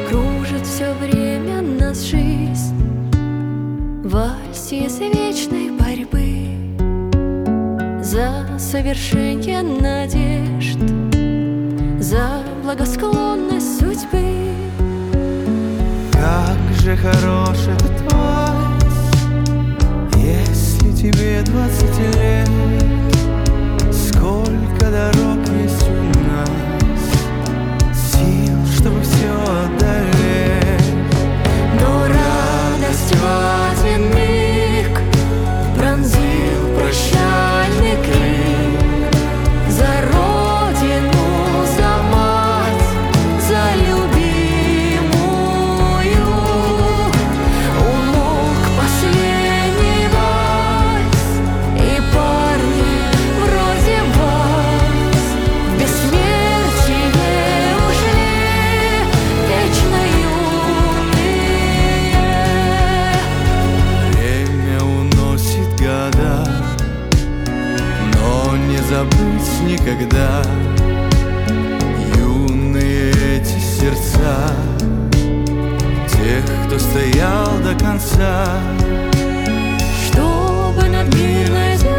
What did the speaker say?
Кружит все время нас жизнь в вальсе вечной борьбы за совершенье надежд, за благосклонность судьбы. Как же хорош этот вальс, если тебе 20 лет. Сколько дорог есть у нас, сил, чтобы все одолеть. Но радость в один миг пронзил прощальный крик за родину, за мать, за любимую. Умолк последний вальс, и парни вроде вас в бессмертие ушли, вечно юные. Время уносит года, но не забыть никогда юные эти сердца тех, кто стоял до конца. Чтобы над мирной землей